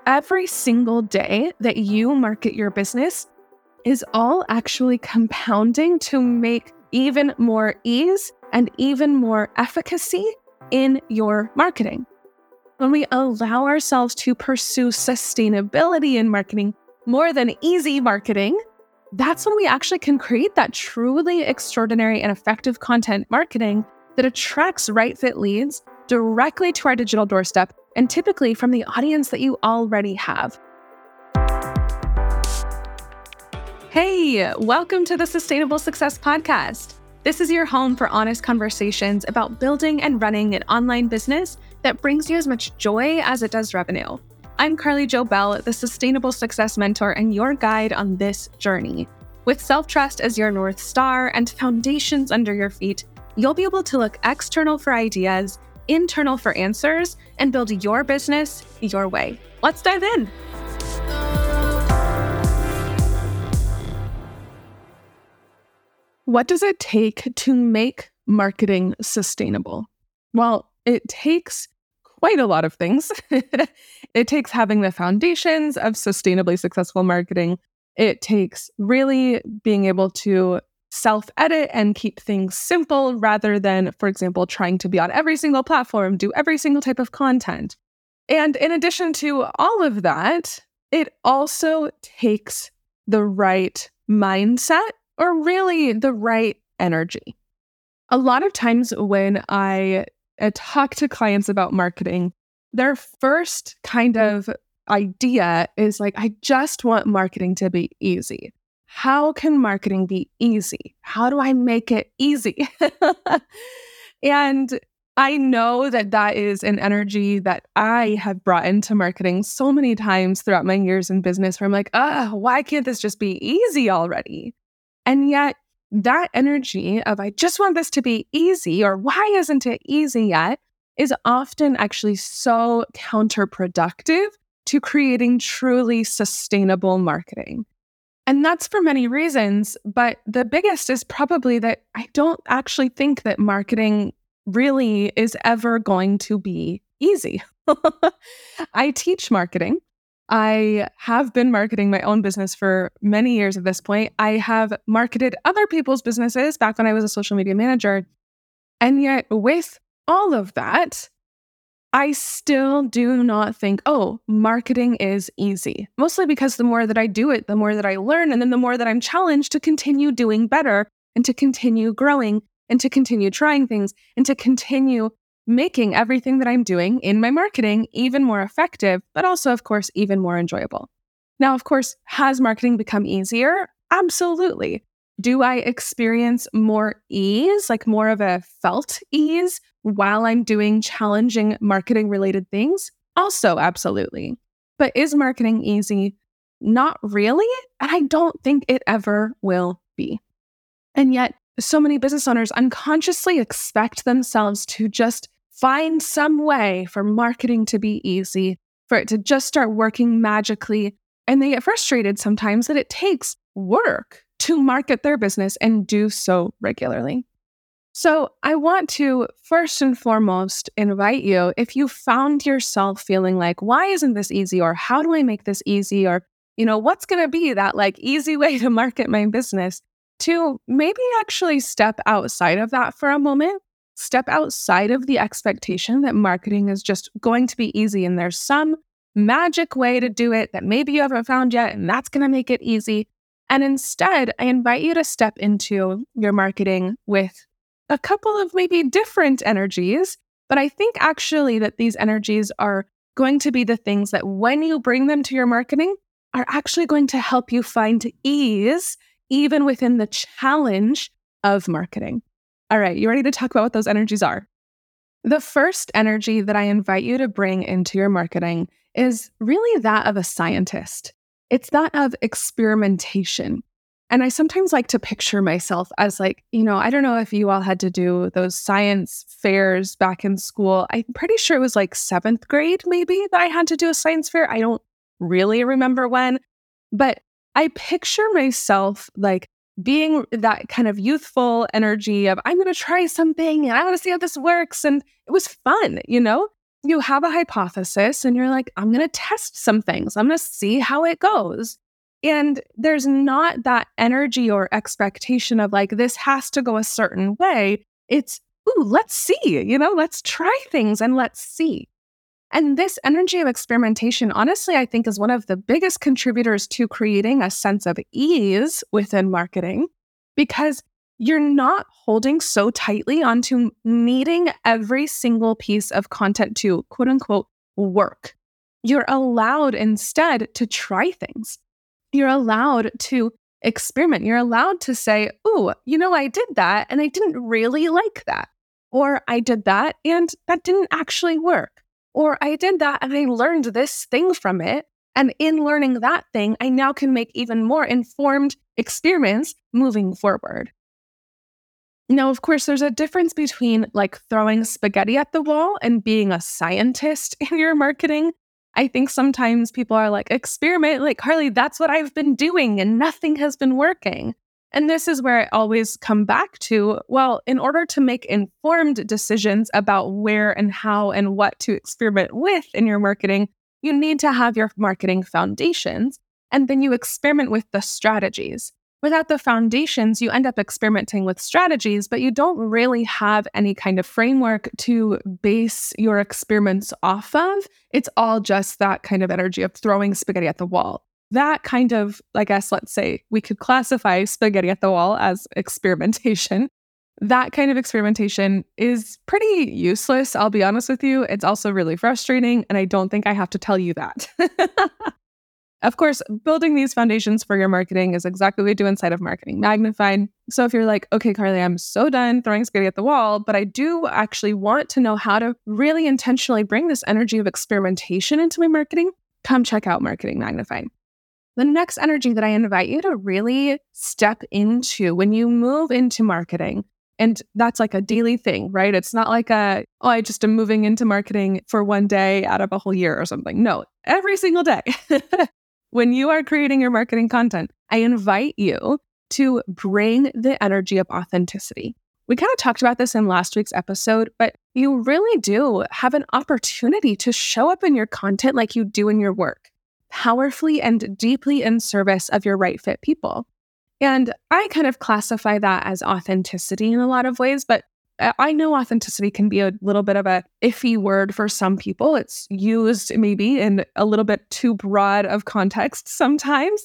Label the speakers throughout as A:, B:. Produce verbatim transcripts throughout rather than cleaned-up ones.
A: every single day that you market your business is all actually compounding to make even more ease and even more efficacy in your marketing. When we allow ourselves to pursue sustainability in marketing more than easy marketing, that's when we actually can create that truly extraordinary and effective content marketing that attracts right fit leads directly to our digital doorstep, and typically from the audience that you already have. Hey, welcome to the Sustainable Success Podcast. This is your home for honest conversations about building and running an online business that brings you as much joy as it does revenue. I'm Carly Jo Bell, the Sustainable Success Mentor and your guide on this journey. With self-trust as your North Star and foundations under your feet, you'll be able to look external for ideas, internal for answers, and build your business your way. Let's dive in. What does it take to make marketing sustainable? Well, it takes quite a lot of things. It takes having the foundations of sustainably successful marketing. It takes really being able to self-edit and keep things simple rather than, for example, trying to be on every single platform, do every single type of content. And in addition to all of that, it also takes the right mindset, or really the right energy. A lot of times when I uh, talk to clients about marketing, their first kind of idea is like, I just want marketing to be easy. How can marketing be easy? How do I make it easy? And I know that that is an energy that I have brought into marketing so many times throughout my years in business where I'm like, ah, why can't this just be easy already? And yet that energy of, I just want this to be easy, or why isn't it easy yet, is often actually so counterproductive to creating truly sustainable marketing. And that's for many reasons, but the biggest is probably that I don't actually think that marketing really is ever going to be easy. I teach marketing. I have been marketing my own business for many years at this point. I have marketed other people's businesses back when I was a social media manager. And yet with all of that, I still do not think, oh, marketing is easy. Mostly because the more that I do it, the more that I learn, and then the more that I'm challenged to continue doing better and to continue growing and to continue trying things and to continue making everything that I'm doing in my marketing even more effective, but also, of course, even more enjoyable. Now, of course, has marketing become easier? Absolutely. Do I experience more ease, like more of a felt ease while I'm doing challenging marketing related things? Also, absolutely. But is marketing easy? Not really. And I don't think it ever will be. And yet, so many business owners unconsciously expect themselves to just find some way for marketing to be easy, for it to just start working magically. And they get frustrated sometimes that it takes work to market their business and do so regularly. So I want to first and foremost invite you, if you found yourself feeling like, why isn't this easy? Or how do I make this easy? Or, you know, what's going to be that like easy way to market my business? To maybe actually step outside of that for a moment. Step outside of the expectation that marketing is just going to be easy and there's some magic way to do it that maybe you haven't found yet, and that's going to make it easy. And instead, I invite you to step into your marketing with a couple of maybe different energies, but I think actually that these energies are going to be the things that when you bring them to your marketing are actually going to help you find ease even within the challenge of marketing. All right, you ready to talk about what those energies are? The first energy that I invite you to bring into your marketing is really that of a scientist. It's that of experimentation. And I sometimes like to picture myself as like, you know, I don't know if you all had to do those science fairs back in school. I'm pretty sure it was like seventh grade maybe that I had to do a science fair. I don't really remember when, but I picture myself like being that kind of youthful energy of, I'm going to try something and I want to see how this works. And it was fun, you know? you have a hypothesis and you're like, I'm going to test some things. I'm going to see how it goes. And there's not that energy or expectation of like, this has to go a certain way. It's, ooh, let's see, you know, let's try things and let's see. And this energy of experimentation, honestly, I think is one of the biggest contributors to creating a sense of ease within marketing, because you're not holding so tightly onto needing every single piece of content to quote unquote work. You're allowed instead to try things. You're allowed to experiment. You're allowed to say, ooh, you know, I did that and I didn't really like that. Or I did that and that didn't actually work. Or I did that and I learned this thing from it. And in learning that thing, I now can make even more informed experiments moving forward. Now, of course, there's a difference between like throwing spaghetti at the wall and being a scientist in your marketing. I think sometimes people are like, experiment, like, Carly, that's what I've been doing and nothing has been working. And this is where I always come back to, well, in order to make informed decisions about where and how and what to experiment with in your marketing, you need to have your marketing foundations, and then you experiment with the strategies. Without the foundations, you end up experimenting with strategies, but you don't really have any kind of framework to base your experiments off of. It's all just that kind of energy of throwing spaghetti at the wall. That kind of, I guess, let's say we could classify spaghetti at the wall as experimentation. That kind of experimentation is pretty useless, I'll be honest with you. It's also really frustrating, and I don't think I have to tell you that. Of course, building these foundations for your marketing is exactly what we do inside of Marketing Magnified. So if you're like, okay, Carly, I'm so done throwing spaghetti at the wall, but I do actually want to know how to really intentionally bring this energy of experimentation into my marketing, come check out Marketing Magnified. The next energy that I invite you to really step into when you move into marketing, and that's like a daily thing, right? It's not like a, oh, I just am moving into marketing for one day out of a whole year or something. No, every single day. When you are creating your marketing content, I invite you to bring the energy of authenticity. We kind of talked about this in last week's episode, but you really do have an opportunity to show up in your content like you do in your work, powerfully and deeply in service of your right fit people. And I kind of classify that as authenticity in a lot of ways, but I know authenticity can be a little bit of a iffy word for some people. It's used maybe in a little bit too broad of context sometimes.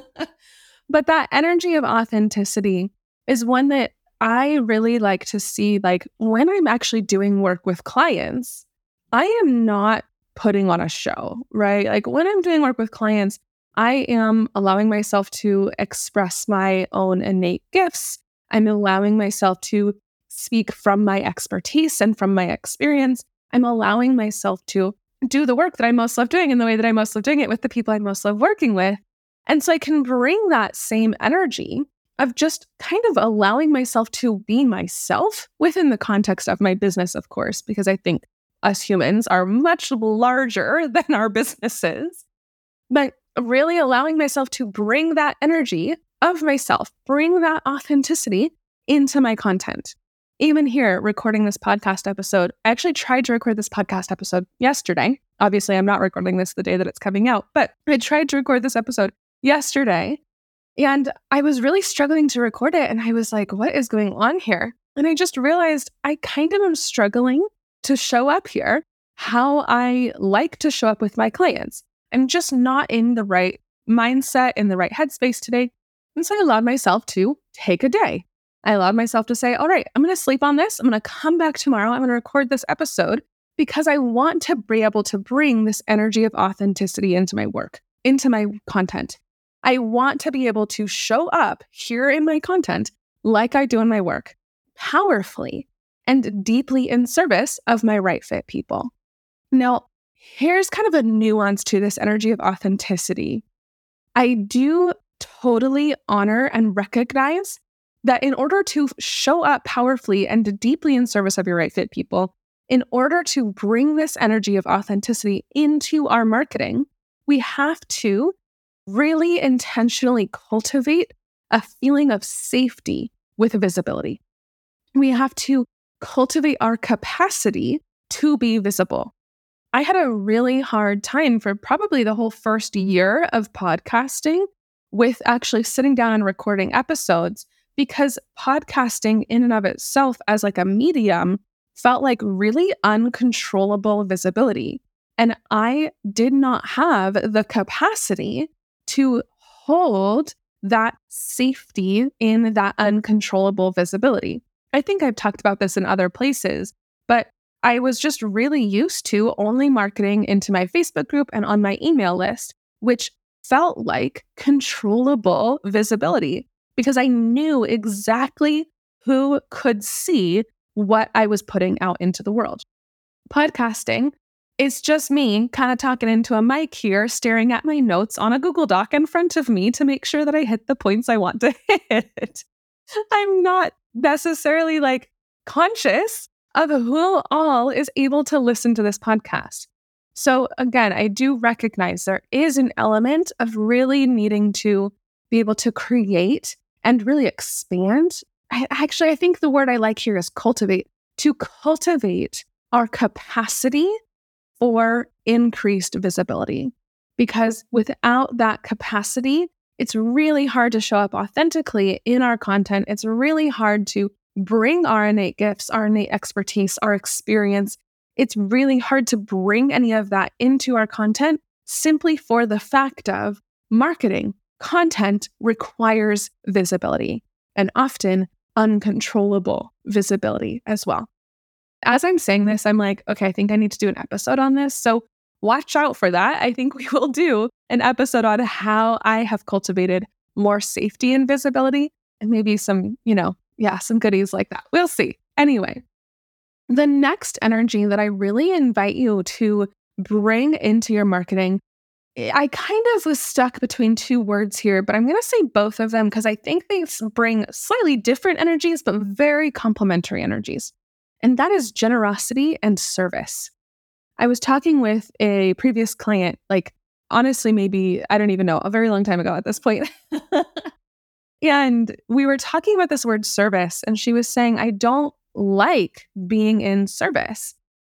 A: But that energy of authenticity is one that I really like to see, like when I'm actually doing work with clients, I am not putting on a show, right? Like when I'm doing work with clients, I am allowing myself to express my own innate gifts. I'm allowing myself to speak from my expertise and from my experience. I'm allowing myself to do the work that I most love doing in the way that I most love doing it with the people I most love working with. And so I can bring that same energy of just kind of allowing myself to be myself within the context of my business, of course, because I think us humans are much larger than our businesses. But really allowing myself to bring that energy of myself, bring that authenticity into my content. Even here, recording this podcast episode, I actually tried to record this podcast episode yesterday. Obviously, I'm not recording this the day that it's coming out, but I tried to record this episode yesterday, and I was really struggling to record it, and I was like, what is going on here? And I just realized I kind of am struggling to show up here how I like to show up with my clients. I'm just not in the right mindset, in the right headspace today. And so I allowed myself to take a day. I allowed myself to say, all right, I'm going to sleep on this. I'm going to come back tomorrow. I'm going to record this episode because I want to be able to bring this energy of authenticity into my work, into my content. I want to be able to show up here in my content like I do in my work, powerfully and deeply in service of my right fit people. Now, here's kind of a nuance to this energy of authenticity. I do totally honor and recognize that in order to show up powerfully and deeply in service of your right fit people, in order to bring this energy of authenticity into our marketing, we have to really intentionally cultivate a feeling of safety with visibility. We have to cultivate our capacity to be visible. I had a really hard time for probably the whole first year of podcasting with actually sitting down and recording episodes, because podcasting in and of itself as like a medium felt like really uncontrollable visibility. And I did not have the capacity to hold that safety in that uncontrollable visibility. I think I've talked about this in other places, but I was just really used to only marketing into my Facebook group and on my email list, which felt like controllable visibility because I knew exactly who could see what I was putting out into the world. Podcasting is just me kind of talking into a mic here, staring at my notes on a Google Doc in front of me to make sure that I hit the points I want to hit. I'm not necessarily like conscious of who all is able to listen to this podcast. So again, I do recognize there is an element of really needing to be able to create and really expand. I, actually, I think the word I like here is cultivate, to cultivate our capacity for increased visibility. Because without that capacity, it's really hard to show up authentically in our content. It's really hard to bring our innate gifts, our innate expertise, our experience. It's really hard to bring any of that into our content simply for the fact of marketing. Content requires visibility and often uncontrollable visibility as well. As I'm saying this, I'm like, okay, I think I need to do an episode on this. So watch out for that. I think we will do an episode on how I have cultivated more safety and visibility and maybe some, you know, yeah, some goodies like that. We'll see. Anyway, the next energy that I really invite you to bring into your marketing, I kind of was stuck between two words here, but I'm going to say both of them because I think they bring slightly different energies, but very complementary energies. And that is generosity and service. I was talking with a previous client, like honestly, maybe, I don't even know, a very long time ago at this point. And we were talking about this word service, and she was saying, I don't like being in service.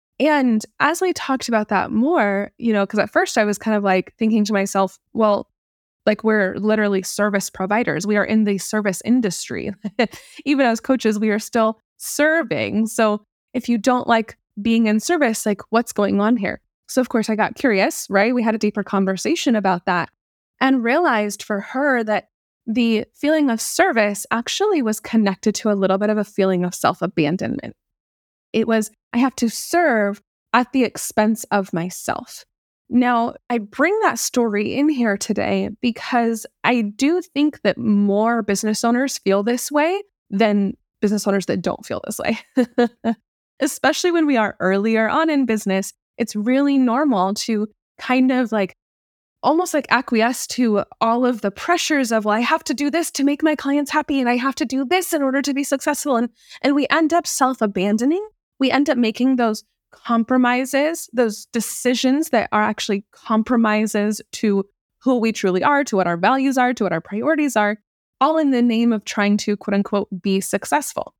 A: And as we talked about that more, you know, because at first I was kind of like thinking to myself, well, like we're literally service providers. We are in the service industry. Even as coaches, we are still serving. So if you don't like being in service, like what's going on here? So of course I got curious, right? We had a deeper conversation about that and realized for her that the feeling of service actually was connected to a little bit of a feeling of self-abandonment. It was, I have to serve at the expense of myself. Now, I bring that story in here today because I do think that more business owners feel this way than business owners that don't feel this way. Especially when we are earlier on in business, it's really normal to kind of like almost like acquiesce to all of the pressures of, well, I have to do this to make my clients happy, and I have to do this in order to be successful. And, and we end up self-abandoning. We end up making those compromises, those decisions that are actually compromises to who we truly are, to what our values are, to what our priorities are, all in the name of trying to, quote unquote, be successful.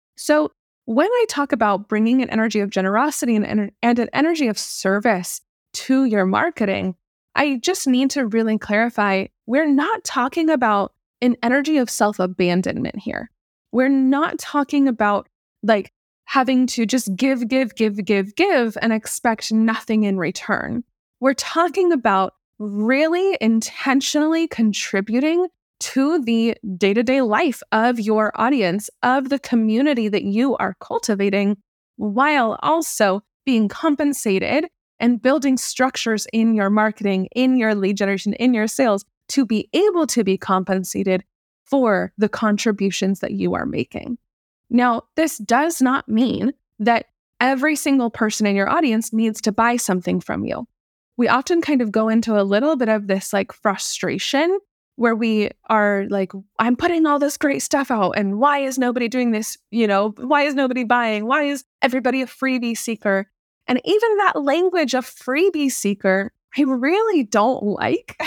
A: So when I talk about bringing an energy of generosity and, and an energy of service to your marketing, I just need to really clarify, we're not talking about an energy of self-abandonment here. We're not talking about like having to just give, give, give, give, give, and expect nothing in return. We're talking about really intentionally contributing to the day-to-day life of your audience, of the community that you are cultivating, while also being compensated and building structures in your marketing, in your lead generation, in your sales to be able to be compensated for the contributions that you are making. Now, this does not mean that every single person in your audience needs to buy something from you. We often kind of go into a little bit of this like frustration where we are like, I'm putting all this great stuff out, and why is nobody doing this? You know, why is nobody buying? Why is everybody a freebie seeker? And even that language of freebie seeker, I really don't like.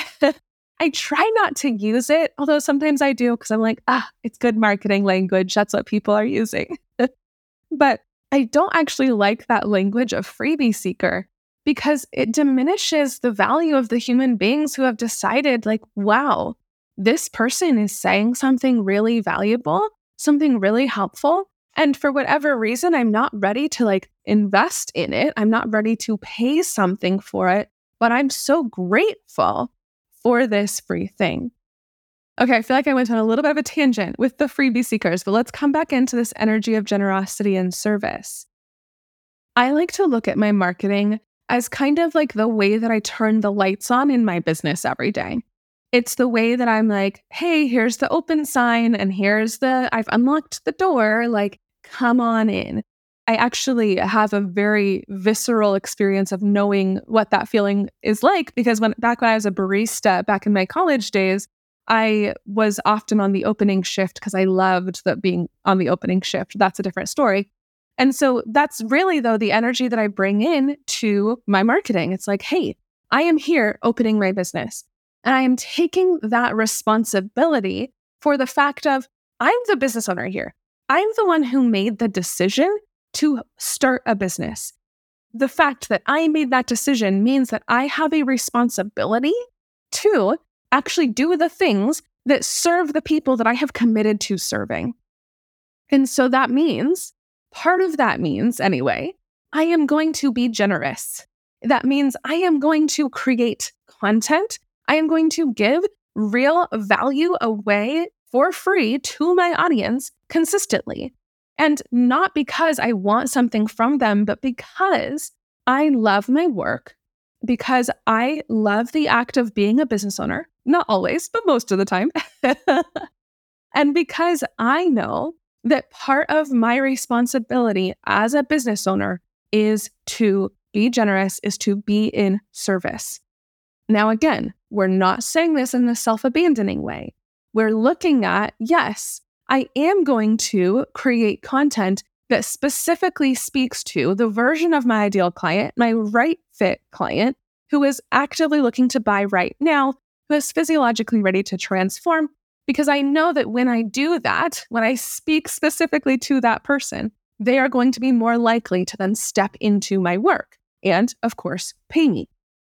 A: I try not to use it, although sometimes I do because I'm like, ah, it's good marketing language. That's what people are using. But I don't actually like that language of freebie seeker because it diminishes the value of the human beings who have decided, like, wow, this person is saying something really valuable, something really helpful. And for whatever reason, I'm not ready to like invest in it. I'm not ready to pay something for it, but I'm so grateful for this free thing. Okay, I feel like I went on a little bit of a tangent with the freebie seekers, but let's come back into this energy of generosity and service. I like to look at my marketing as kind of like the way that I turn the lights on in my business every day. It's the way that I'm like, hey, here's the open sign and here's the, I've unlocked the door, like, come on in. I actually have a very visceral experience of knowing what that feeling is like, because when back when I was a barista back in my college days, I was often on the opening shift because I loved that being on the opening shift. That's a different story. And so that's really, though, the energy that I bring in to my marketing. It's like, hey, I am here opening my business. And I am taking that responsibility for the fact of, I'm the business owner here. I'm the one who made the decision to start a business. The fact that I made that decision means that I have a responsibility to actually do the things that serve the people that I have committed to serving. And so that means, part of that means anyway, I am going to be generous. That means I am going to create content. I am going to give real value away for free to my audience consistently. And not because I want something from them, but because I love my work, because I love the act of being a business owner. Not always, but most of the time. And because I know that part of my responsibility as a business owner is to be generous, is to be in service. Now, again, we're not saying this in the self-abandoning way. We're looking at, yes, I am going to create content that specifically speaks to the version of my ideal client, my right fit client, who is actively looking to buy right now, who is physiologically ready to transform. Because I know that when I do that, when I speak specifically to that person, they are going to be more likely to then step into my work and, of course, pay me.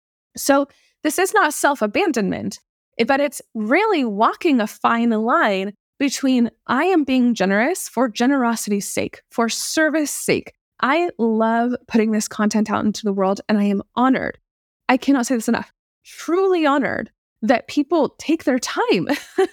A: So this is not self-abandonment, but it's really walking a fine line between I am being generous for generosity's sake, for service sake. I love putting this content out into the world, and I am honored. I cannot say this enough. Truly honored that people take their time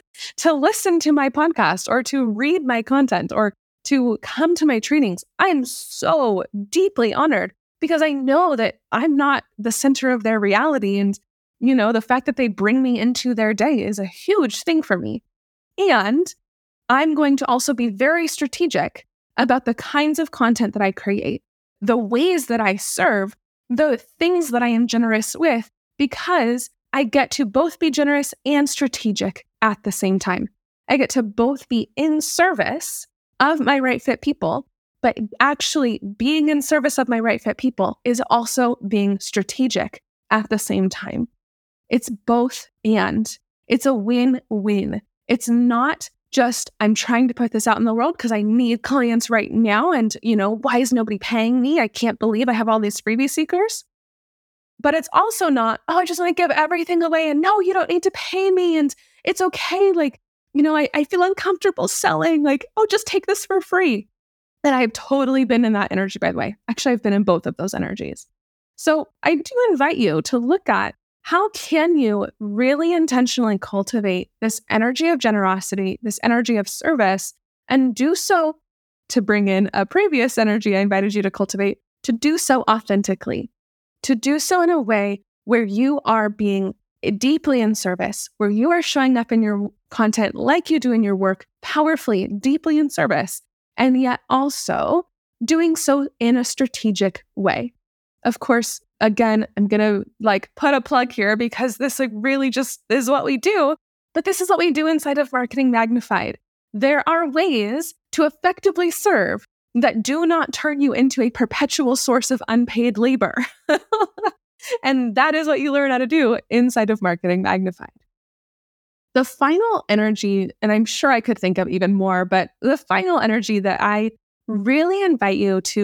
A: to listen to my podcast or to read my content or to come to my trainings. I am so deeply honored because I know that I'm not the center of their reality. And, you know, the fact that they bring me into their day is a huge thing for me. And I'm going to also be very strategic about the kinds of content that I create, the ways that I serve, the things that I am generous with, because I get to both be generous and strategic at the same time. I get to both be in service of my right fit people, but actually being in service of my right fit people is also being strategic at the same time. It's both and. It's a win-win. It's not just, I'm trying to put this out in the world because I need clients right now. And, you know, why is nobody paying me? I can't believe I have all these freebie seekers. But it's also not, oh, I just want to give everything away and no, you don't need to pay me. And it's okay. Like, you know, I, I feel uncomfortable selling. Like, oh, just take this for free. And I've totally been in that energy, by the way. Actually, I've been in both of those energies. So I do invite you to look at how can you really intentionally cultivate this energy of generosity, this energy of service, and do so to bring in a previous energy I invited you to cultivate, to do so authentically. To do so in a way where you are being deeply in service, where you are showing up in your content like you do in your work, powerfully, deeply in service, and yet also doing so in a strategic way. Of course, again, I'm going to like put a plug here because this like really just is what we do, but this is what we do inside of Marketing Magnified. There are ways to effectively serve that do not turn you into a perpetual source of unpaid labor. And that is what you learn how to do inside of Marketing Magnified. The final energy, and I'm sure I could think of even more, but the final energy that I really invite you to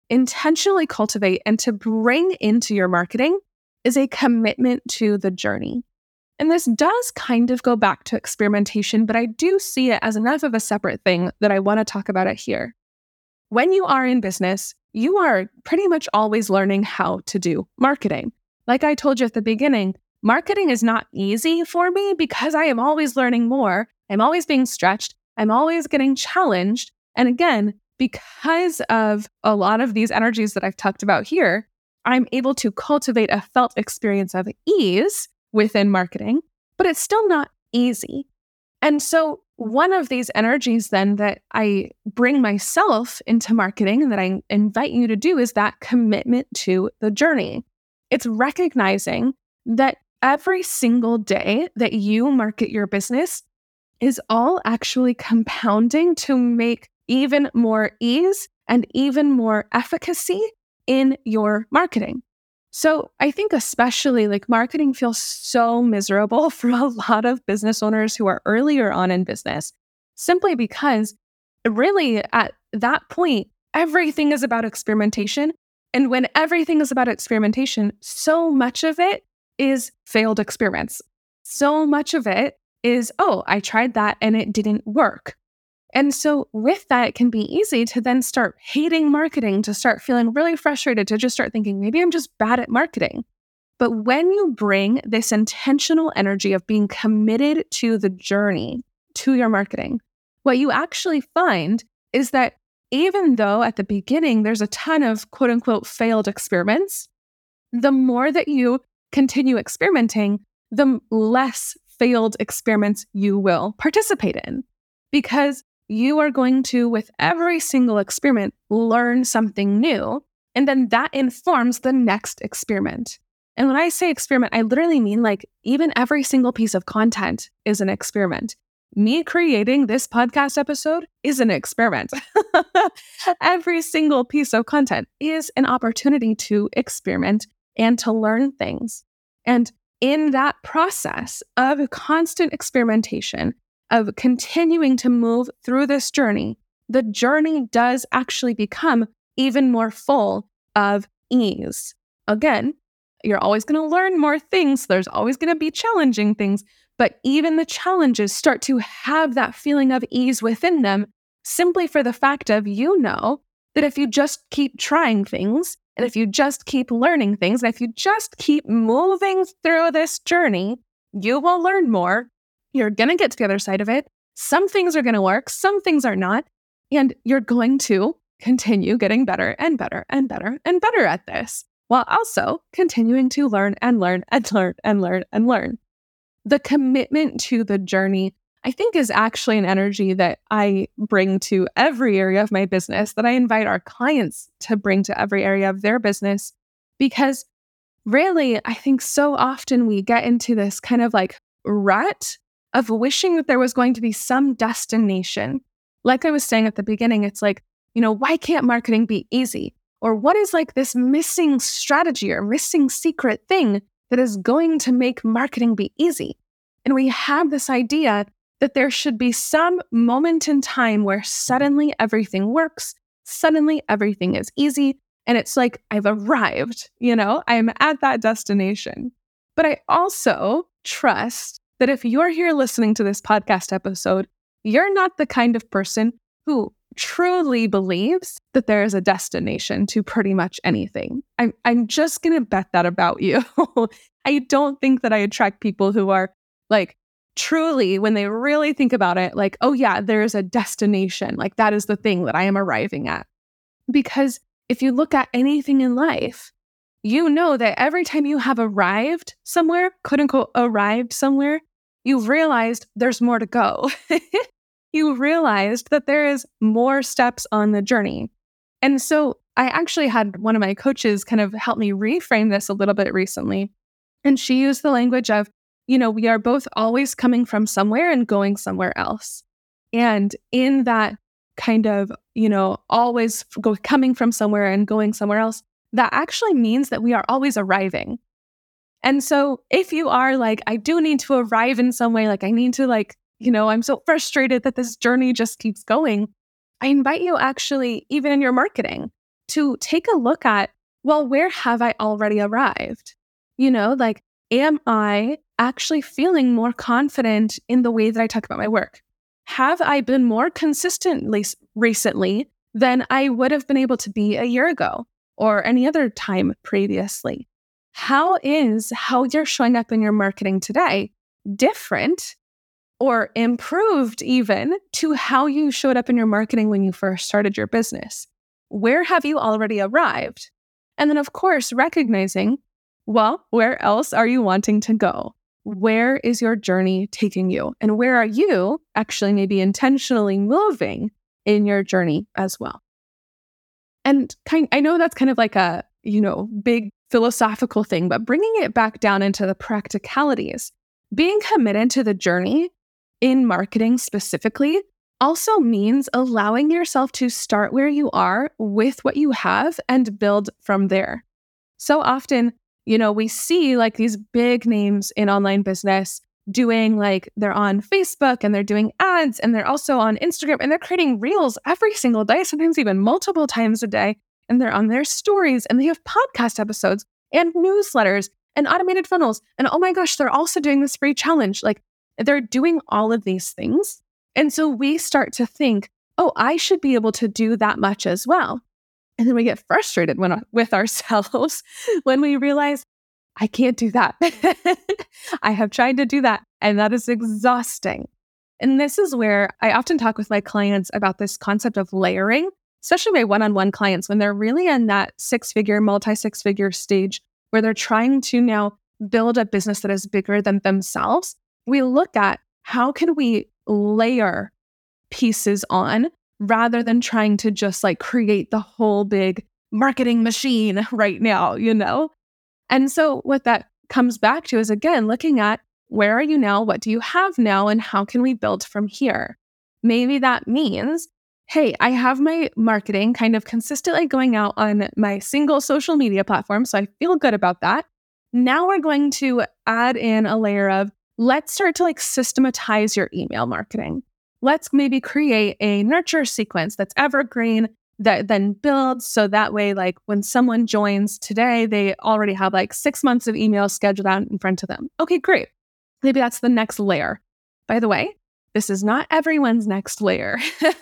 A: intentionally cultivate and to bring into your marketing is a commitment to the journey. And this does kind of go back to experimentation, but I do see it as enough of a separate thing that I want to talk about it here. When you are in business, you are pretty much always learning how to do marketing. Like I told you at the beginning, marketing is not easy for me because I am always learning more. I'm always being stretched. I'm always getting challenged. And again, because of a lot of these energies that I've talked about here, I'm able to cultivate a felt experience of ease within marketing, but it's still not easy. And so one of these energies then that I bring myself into marketing and that I invite you to do is that commitment to the journey. It's recognizing that every single day that you market your business is all actually compounding to make even more ease and even more efficacy in your marketing. So I think especially like marketing feels so miserable for a lot of business owners who are earlier on in business, simply because really at that point, everything is about experimentation. And when everything is about experimentation, so much of it is failed experiments. So much of it is, oh, I tried that and it didn't work. And so with that, it can be easy to then start hating marketing, to start feeling really frustrated, to just start thinking, maybe I'm just bad at marketing. But when you bring this intentional energy of being committed to the journey, to your marketing, what you actually find is that even though at the beginning there's a ton of quote unquote failed experiments, the more that you continue experimenting, the less failed experiments you will participate in. Because you are going to, with every single experiment, learn something new. And then that informs the next experiment. And when I say experiment, I literally mean like even every single piece of content is an experiment. Me creating this podcast episode is an experiment. Every single piece of content is an opportunity to experiment and to learn things. And in that process of constant experimentation, of continuing to move through this journey, the journey does actually become even more full of ease. Again, you're always going to learn more things. There's always going to be challenging things, but even the challenges start to have that feeling of ease within them simply for the fact of, you know, that if you just keep trying things, and if you just keep learning things, and if you just keep moving through this journey, you will learn more. You're going to get to the other side of it. Some things are going to work, some things are not. And you're going to continue getting better and better and better and better at this, while also continuing to learn and learn and learn and learn and learn. The commitment to the journey, I think, is actually an energy that I bring to every area of my business, that I invite our clients to bring to every area of their business. Because really, I think so often we get into this kind of like rut of wishing that there was going to be some destination. Like I was saying at the beginning, it's like, you know, why can't marketing be easy? Or what is like this missing strategy or missing secret thing that is going to make marketing be easy? And we have this idea that there should be some moment in time where suddenly everything works, suddenly everything is easy, and it's like, I've arrived, you know, I'm at that destination. But I also trust that if you're here listening to this podcast episode, you're not the kind of person who truly believes that there is a destination to pretty much anything. I'm, I'm just going to bet that about you. I don't think that I attract people who are like truly, when they really think about it, like, oh yeah, there is a destination. Like that is the thing that I am arriving at. Because if you look at anything in life, you know that every time you have arrived somewhere, quote unquote, arrived somewhere, you've realized there's more to go. You realized that there is more steps on the journey. And so I actually had one of my coaches kind of help me reframe this a little bit recently. And she used the language of, you know, we are both always coming from somewhere and going somewhere else. And in that kind of, you know, always go, coming from somewhere and going somewhere else, that actually means that we are always arriving. And so if you are like, I do need to arrive in some way, like I need to like, you know, I'm so frustrated that this journey just keeps going, I invite you actually, even in your marketing, to take a look at, well, where have I already arrived? You know, like, am I actually feeling more confident in the way that I talk about my work? Have I been more consistently recently than I would have been able to be a year ago or any other time previously? How is how you're showing up in your marketing today different or improved even to how you showed up in your marketing when you first started your business? Where have you already arrived? And then, of course, recognizing, well, where else are you wanting to go? Where is your journey taking you? And where are you actually maybe intentionally moving in your journey as well? And kind, I know that's kind of like a, you know, big philosophical thing, but bringing it back down into the practicalities, being committed to the journey in marketing specifically also means allowing yourself to start where you are with what you have and build from there. So often, you know, we see like these big names in online business doing like they're on Facebook and they're doing ads and they're also on Instagram and they're creating reels every single day, sometimes even multiple times a day. And they're on their stories and they have podcast episodes and newsletters and automated funnels. And oh my gosh, they're also doing this free challenge. Like they're doing all of these things. And so we start to think, oh, I should be able to do that much as well. And then we get frustrated when, with ourselves when we realize, I can't do that. I have tried to do that, and that is exhausting. And this is where I often talk with my clients about this concept of layering, especially my one-on-one clients, when they're really in that six-figure, multi-six-figure stage where they're trying to now build a business that is bigger than themselves. We look at how can we layer pieces on rather than trying to just like create the whole big marketing machine right now, you know? And so what that comes back to is, again, looking at where are you now? What do you have now? And how can we build from here? Maybe that means, hey, I have my marketing kind of consistently going out on my single social media platform, so I feel good about that. Now we're going to add in a layer of, let's start to like systematize your email marketing. Let's maybe create a nurture sequence that's evergreen that then builds. So that way, like when someone joins today, they already have like six months of emails scheduled out in front of them. Okay, great. Maybe that's the next layer. By the way, this is not everyone's next layer.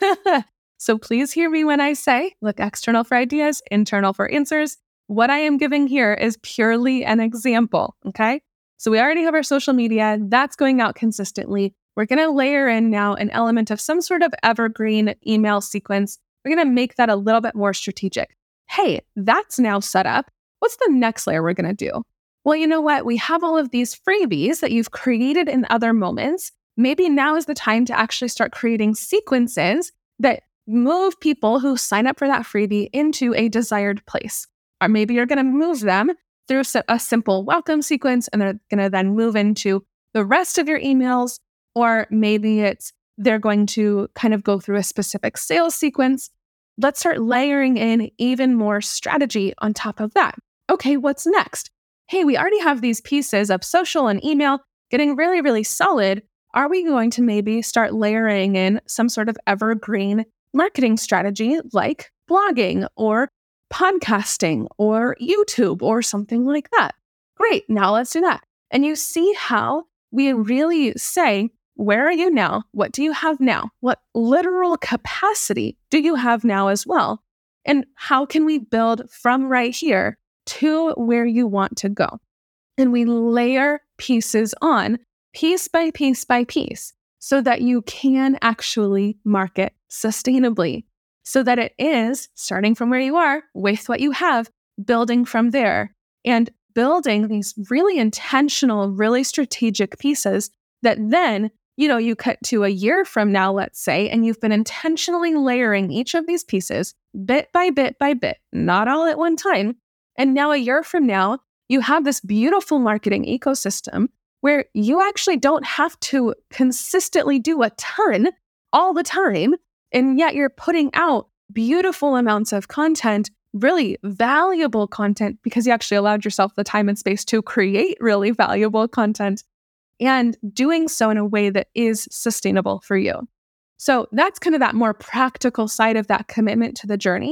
A: So please hear me when I say, look external for ideas, internal for answers. What I am giving here is purely an example, okay? So we already have our social media. That's going out consistently. We're going to layer in now an element of some sort of evergreen email sequence. We're going to make that a little bit more strategic. Hey, that's now set up. What's the next layer we're going to do? Well, you know what? We have all of these freebies that you've created in other moments. Maybe now is the time to actually start creating sequences that move people who sign up for that freebie into a desired place. Or maybe you're going to move them through a simple welcome sequence and they're going to then move into the rest of your emails. Or maybe it's they're going to kind of go through a specific sales sequence. Let's start layering in even more strategy on top of that. Okay, what's next? Hey, we already have these pieces of social and email getting really, really solid. Are we going to maybe start layering in some sort of evergreen marketing strategy like blogging or podcasting or YouTube or something like that? Great, now let's do that. And you see how we really say, where are you now? What do you have now? What literal capacity do you have now as well? And how can we build from right here to where you want to go? And we layer pieces on, piece by piece by piece, so that you can actually market sustainably, so that it is starting from where you are with what you have, building from there, and building these really intentional, really strategic pieces that then, you know, you cut to a year from now, let's say, and you've been intentionally layering each of these pieces bit by bit by bit, not all at one time. And now a year from now, you have this beautiful marketing ecosystem where you actually don't have to consistently do a ton all the time. And yet you're putting out beautiful amounts of content, really valuable content, because you actually allowed yourself the time and space to create really valuable content and doing so in a way that is sustainable for you. So that's kind of that more practical side of that commitment to the journey.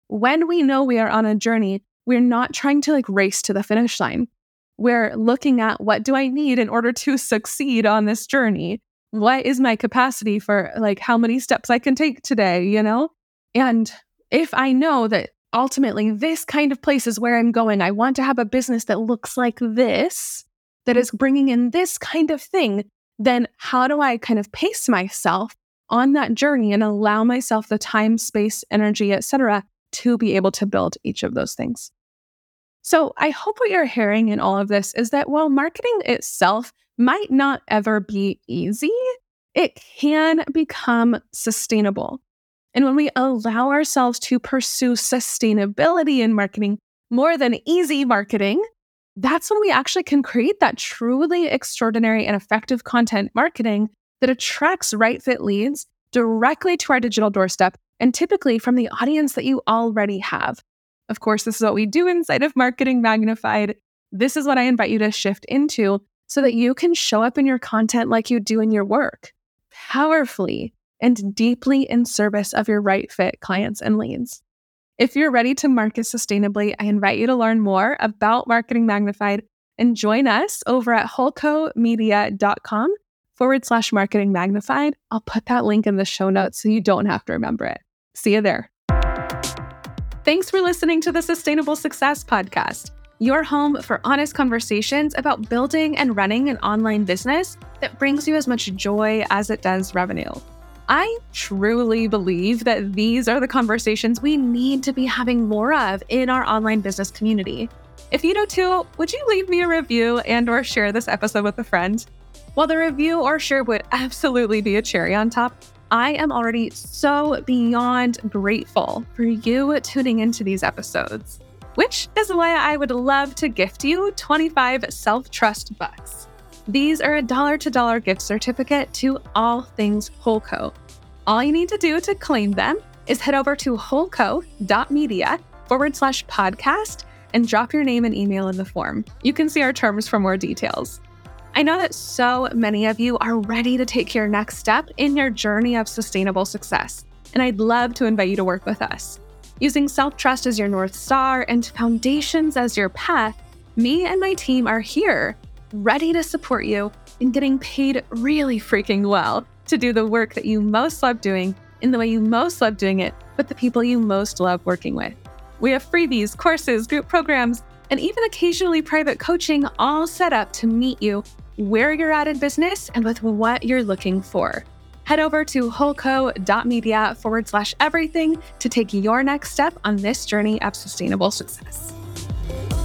A: When we know we are on a journey, we're not trying to like race to the finish line. We're looking at, what do I need in order to succeed on this journey? What is my capacity for like how many steps I can take today, you know? And if I know that ultimately this kind of place is where I'm going, I want to have a business that looks like this, that is bringing in this kind of thing, then how do I kind of pace myself on that journey and allow myself the time, space, energy, et cetera, to be able to build each of those things? So I hope what you're hearing in all of this is that while marketing itself might not ever be easy, it can become sustainable. And when we allow ourselves to pursue sustainability in marketing more than easy marketing, that's when we actually can create that truly extraordinary and effective content marketing that attracts right fit leads directly to our digital doorstep, and typically from the audience that you already have. Of course, this is what we do inside of Marketing Magnified. This is what I invite you to shift into so that you can show up in your content like you do in your work, powerfully and deeply in service of your right fit clients and leads. If you're ready to market sustainably, I invite you to learn more about Marketing Magnified and join us over at wholecomedia.com forward slash marketing magnified. I'll put that link in the show notes so you don't have to remember it. See you there. Thanks for listening to the Sustainable Success Podcast, your home for honest conversations about building and running an online business that brings you as much joy as it does revenue. I truly believe that these are the conversations we need to be having more of in our online business community. If you do too, would you leave me a review and or share this episode with a friend? While the review or share would absolutely be a cherry on top, I am already so beyond grateful for you tuning into these episodes, which is why I would love to gift you twenty-five self-trust bucks. These are a dollar-to-dollar gift certificate to all things Wholeco. All you need to do to claim them is head over to wholeco.media forward slash podcast and drop your name and email in the form. You can see our terms for more details. I know that so many of you are ready to take your next step in your journey of sustainable success, and I'd love to invite you to work with us. Using self-trust as your North Star and foundations as your path, me and my team are here, ready to support you in getting paid really freaking well to do the work that you most love doing in the way you most love doing it with the people you most love working with. We have freebies, courses, group programs, and even occasionally private coaching all set up to meet you where you're at in business and with what you're looking for. Head over to wholeco.media forward slash everything to take your next step on this journey of sustainable success.